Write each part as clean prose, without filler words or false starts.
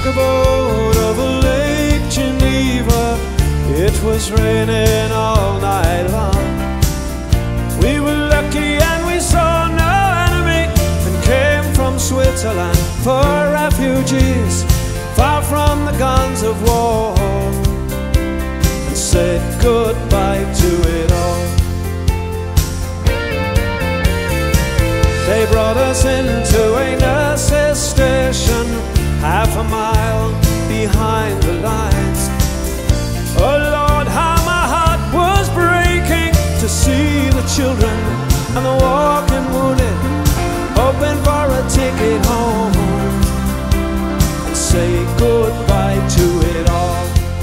boat over Lake Geneva. It was raining all night long. We were lucky and we saw no enemy, and came from Switzerland for refugees, far from the guns of war, and said goodbye to it all. They brought us into a nurse's station, half a mile behind the lines. Oh Lord, how my heart was breaking to see the children and the walking wounded, hoping for a ticket home and say goodbye to it all.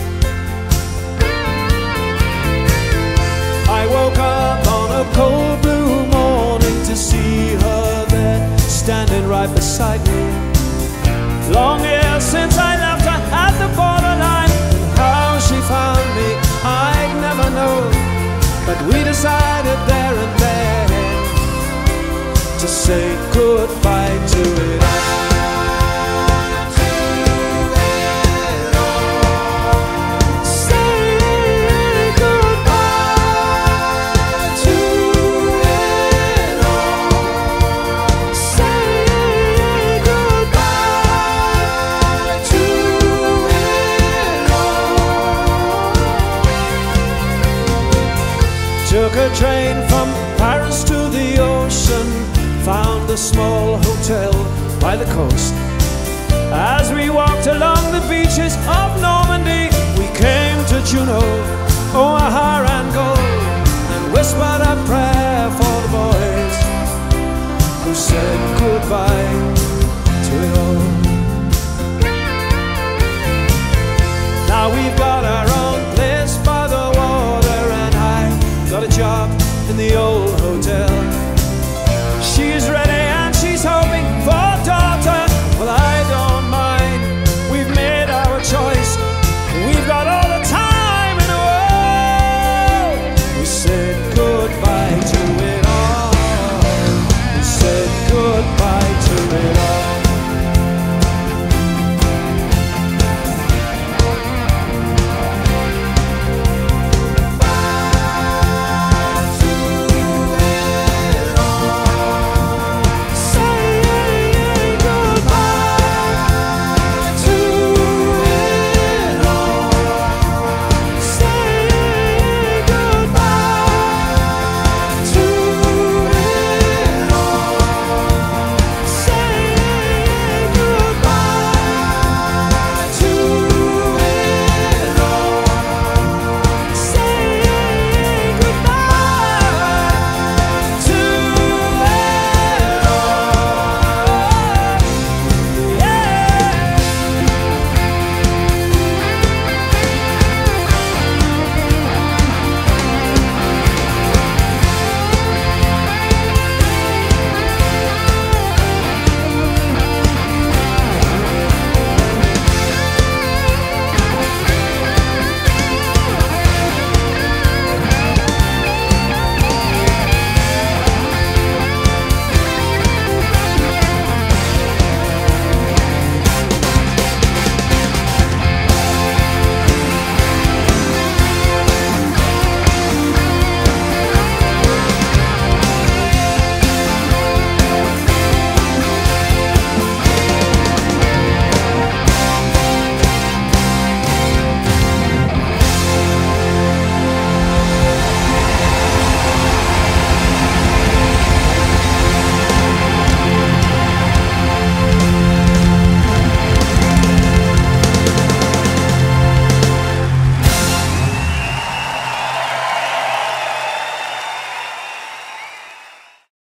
I woke up on a cold blue morning to see her there, standing right beside me. Long years since I left her at the borderline, and how she found me I'd never know, but we decided there and then to say goodbye to it all. Took a train from Paris to the ocean, found a small hotel by the coast. As we walked along the beaches of Normandy, we came to Juneau, Omaha and Gold, and whispered a prayer for the boys who said